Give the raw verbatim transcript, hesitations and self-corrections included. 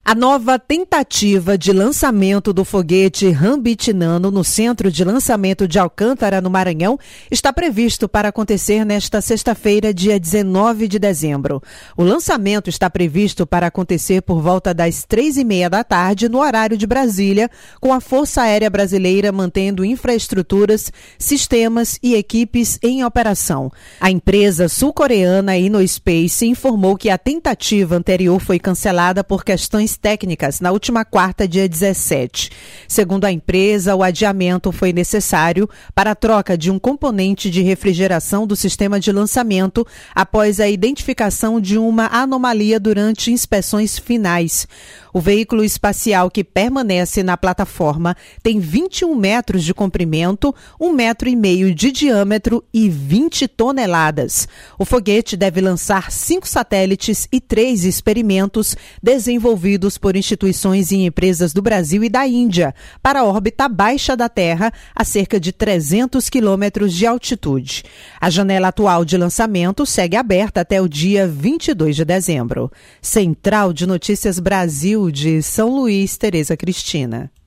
A nova tentativa de lançamento do foguete Rambit Nano no Centro de Lançamento de Alcântara, no Maranhão, está previsto para acontecer nesta sexta-feira, dia dezenove de dezembro. O lançamento está previsto para acontecer por volta das três e meia da tarde, no horário de Brasília, com a Força Aérea Brasileira mantendo infraestruturas, sistemas e equipes em operação. A empresa sul-coreana InnoSpace informou que a tentativa anterior foi cancelada por questões técnicas na última quarta, dia dezessete. Segundo a empresa, o adiamento foi necessário para a troca de um componente de refrigeração do sistema de lançamento após a identificação de uma anomalia durante inspeções finais. O veículo espacial que permanece na plataforma tem vinte e um metros de comprimento, um metro e meio de diâmetro e vinte toneladas. O foguete deve lançar cinco satélites e três experimentos desenvolvidos por instituições e empresas do Brasil e da Índia para a órbita baixa da Terra a cerca de trezentos quilômetros de altitude. A janela atual de lançamento segue aberta até o dia vinte e dois de dezembro. Central de Notícias Brasil de São Luís, Tereza Cristina.